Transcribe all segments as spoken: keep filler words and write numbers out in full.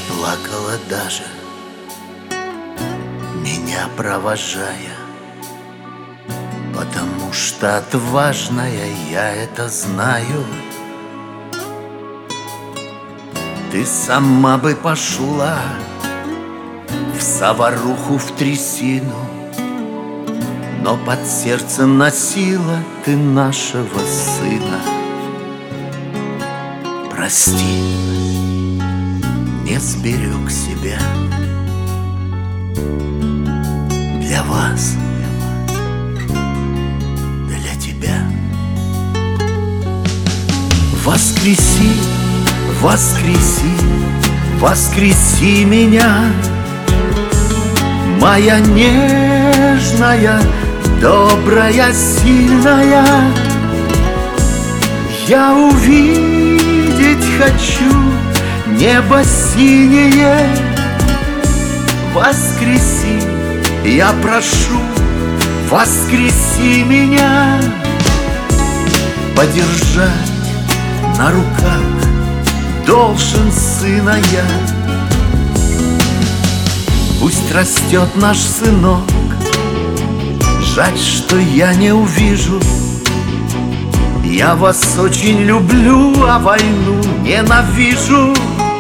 плакала даже, меня провожая, потому что отважная, я это знаю. Ты сама бы пошла в заваруху, в трясину, но под сердцем носила ты нашего сына. Прости, не сберег себя для вас, для тебя. Воскреси, воскреси, воскреси меня, моя нежная, добрая, сильная. Я увидеть хочу небо синее. Воскреси, я прошу, воскреси меня. Подержать на руках должен сына я. Пусть растет наш сынок, жаль, что я не увижу. Я вас очень люблю, а войну ненавижу.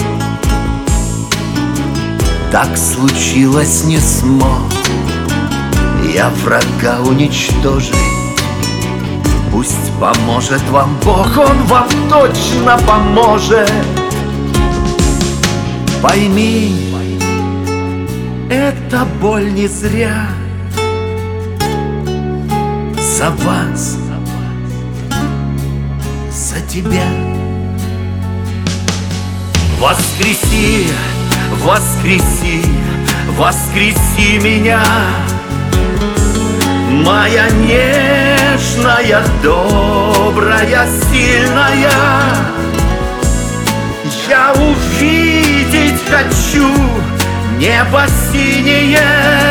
Так случилось, не смог я врага уничтожить. Пусть поможет вам Бог, Он вам точно поможет. Пойми, эта боль не зря. За вас, за тебя. Воскреси, воскреси, воскреси меня, моя нежная, добрая, сильная. Я увидеть хочу небо синее.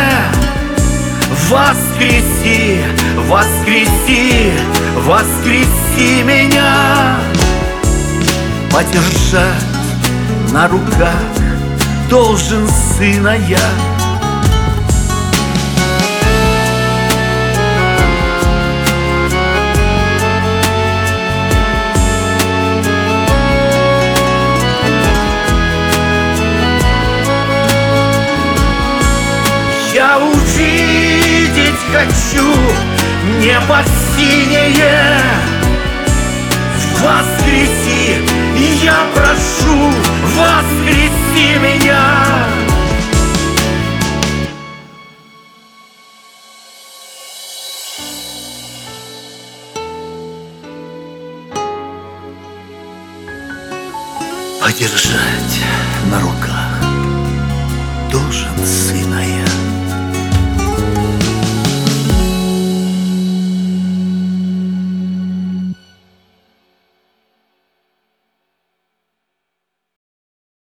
Воскреси, воскреси, воскреси меня. Подержать на руках должен сына я. Я увидеть хочу небо синее. Воскреси, я прошу, воскреси меня. Подержать на руках должен сына я.